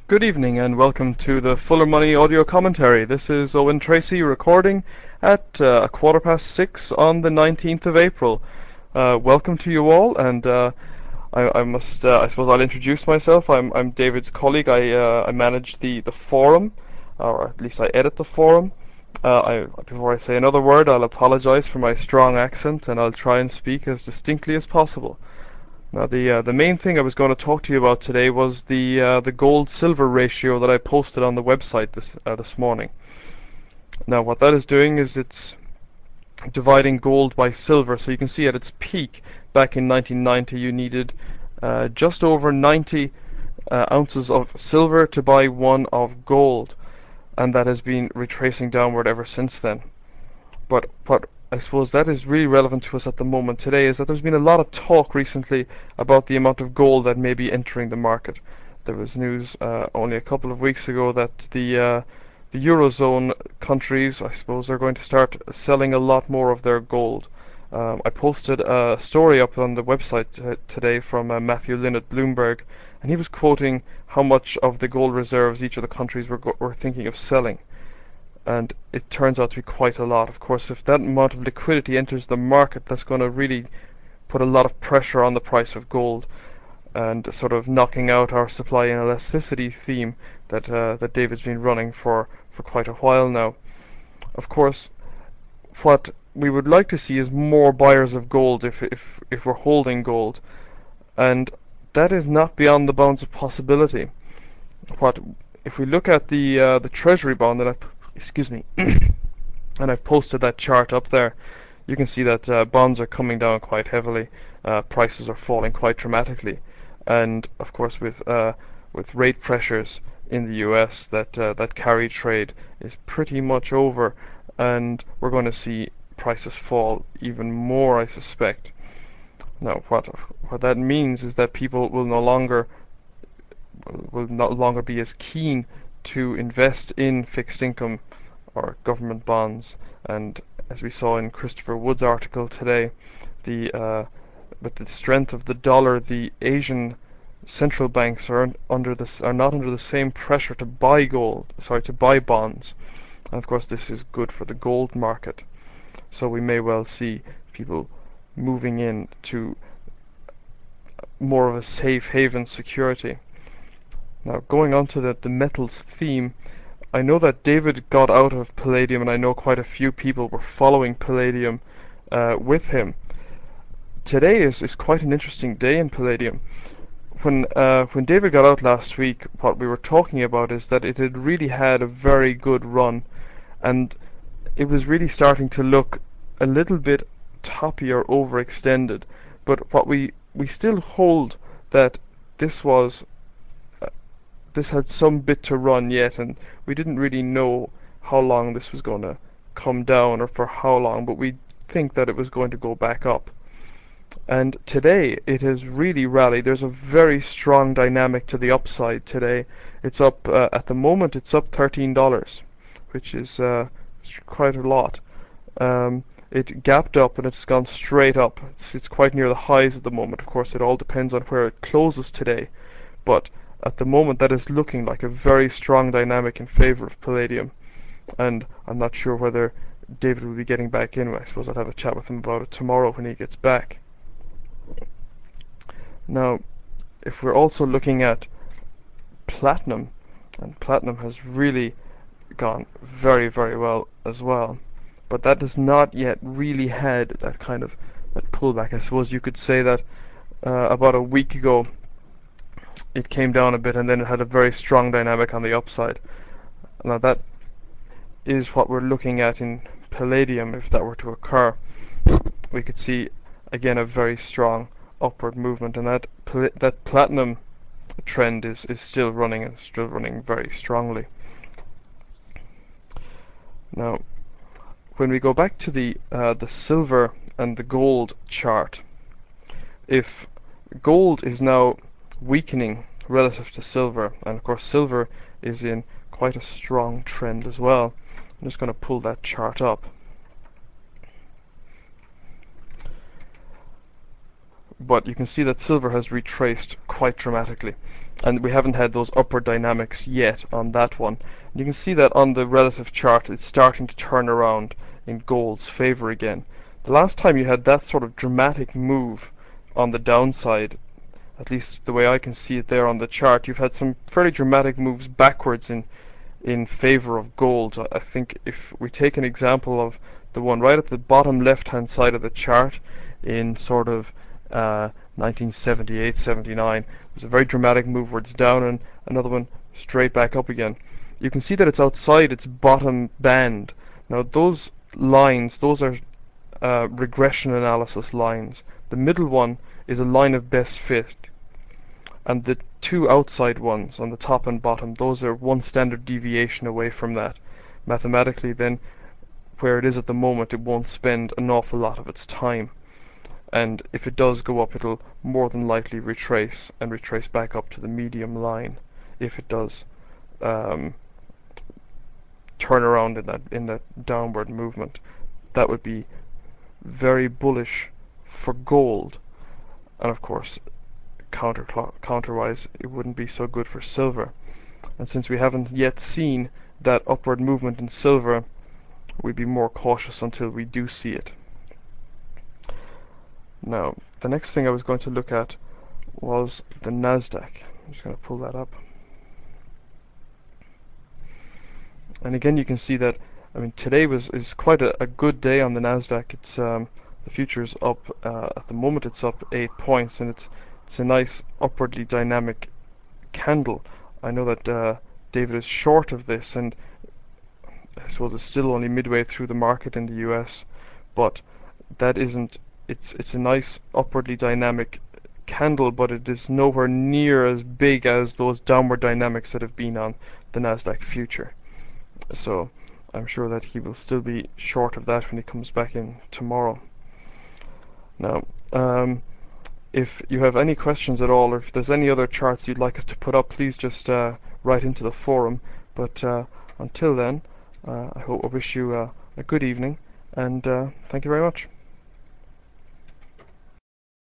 Good evening and welcome to the Fuller Money audio commentary. This is Owen Tracy recording at a quarter past 6 on the 19th of April. Welcome to you all, and I suppose I'll introduce myself. I'm David's colleague. I manage the forum, or at least I edit the forum. Before I say another word, I'll apologize for my strong accent, and I'll try and speak as distinctly as possible. Now, the main thing I was going to talk to you about today was the gold-silver ratio that I posted on the website this morning. Now, what that is doing is it's dividing gold by silver. So you can see at its peak back in 1990, you needed just over 90 ounces of silver to buy one of gold, and that has been retracing downward ever since then. But what I suppose that is really relevant to us at the moment today is that there's been a lot of talk recently about the amount of gold that may be entering the market. There was news only a couple of weeks ago that the Eurozone countries, I suppose, are going to start selling a lot more of their gold. I posted a story up on the website today from Matthew Lynn at Bloomberg, and he was quoting how much of the gold reserves each of the countries were thinking of selling. And it turns out to be quite a lot. Of course, if that amount of liquidity enters the market, that's going to really put a lot of pressure on the price of gold, and sort of knocking out our supply and elasticity theme that David's been running for quite a while now. Of course, what we would like to see is more buyers of gold if we're holding gold, and that is not beyond the bounds of possibility. What if we look at the Treasury bond that excuse me, and I've posted that chart up there. You can see that bonds are coming down quite heavily. Prices are falling quite dramatically, and of course with rate pressures in the U.S., that carry trade is pretty much over, and we're going to see prices fall even more, I suspect. Now, what that means is that people will no longer be as keen to invest in fixed income or government bonds. And as we saw in Christopher Wood's article today, with the strength of the dollar, the Asian central banks are not under the same pressure to buy bonds. And of course, this is good for the gold market. So we may well see people moving in to more of a safe haven security. Now, going on to the metals theme, I know that David got out of palladium, and I know quite a few people were following palladium with him. Today is quite an interesting day in palladium. When David got out last week, what we were talking about is that it had really had a very good run, and it was really starting to look a little bit toppy or overextended. But what we still hold that this had some bit to run yet, and we didn't really know how long this was going to come down or for how long, but we think that it was going to go back up. And today it has really rallied. There's a very strong dynamic to the upside today. It's up at the moment. It's up $13, which is quite a lot. It gapped up and it's gone straight up. It's quite near the highs at the moment. Of course, it all depends on where it closes today, but at the moment that is looking like a very strong dynamic in favor of palladium, and I'm not sure whether David will be getting back in. I suppose I'll have a chat with him about it tomorrow when he gets back. Now, if we're also looking at platinum, and platinum has really gone very, very well as well, but that has not yet really had that kind of that pullback. I suppose you could say that about a week ago it came down a bit, and then it had a very strong dynamic on the upside. Now that is what we're looking at in palladium. If that were to occur, we could see again a very strong upward movement, and that platinum trend is still running, and still running very strongly. Now, when we go back to the silver and the gold chart, if gold is now weakening relative to silver, and of course silver is in quite a strong trend as well. I'm just going to pull that chart up. But you can see that silver has retraced quite dramatically. and we haven't had those upward dynamics yet on that one. And you can see that on the relative chart it's starting to turn around in gold's favor again. The last time you had that sort of dramatic move on the downside, at least the way I can see it there on the chart, you've had some fairly dramatic moves backwards in favor of gold. I think if we take an example of the one right at the bottom left-hand side of the chart in sort of 1978, 79, there's a very dramatic move where it's down and another one straight back up again. You can see that it's outside its bottom band. Now those lines, those are regression analysis lines. The middle one is a line of best fit, and the two outside ones on the top and bottom, those are one standard deviation away from that. Mathematically then, where it is at the moment, it won't spend an awful lot of its time, and if it does go up, it'll more than likely retrace back up to the medium line if it does turn around in that downward movement. That would be very bullish for gold, and of course counterwise it wouldn't be so good for silver. And since we haven't yet seen that upward movement in silver, we'd be more cautious until we do see it. Now the next thing I was going to look at was the Nasdaq. I'm just going to pull that up, and again you can see that today is quite a good day on the Nasdaq. It's the future's up at the moment. It's up 8 points, and it's a nice upwardly dynamic candle. I know that David is short of this, and I suppose it's still only midway through the market in the US, but that isn't. It's a nice upwardly dynamic candle, but it is nowhere near as big as those downward dynamics that have been on the Nasdaq future. So I'm sure that he will still be short of that when he comes back in tomorrow. Now, if you have any questions at all, or if there's any other charts you'd like us to put up, please just write into the forum. But until then, I wish you a good evening, and thank you very much.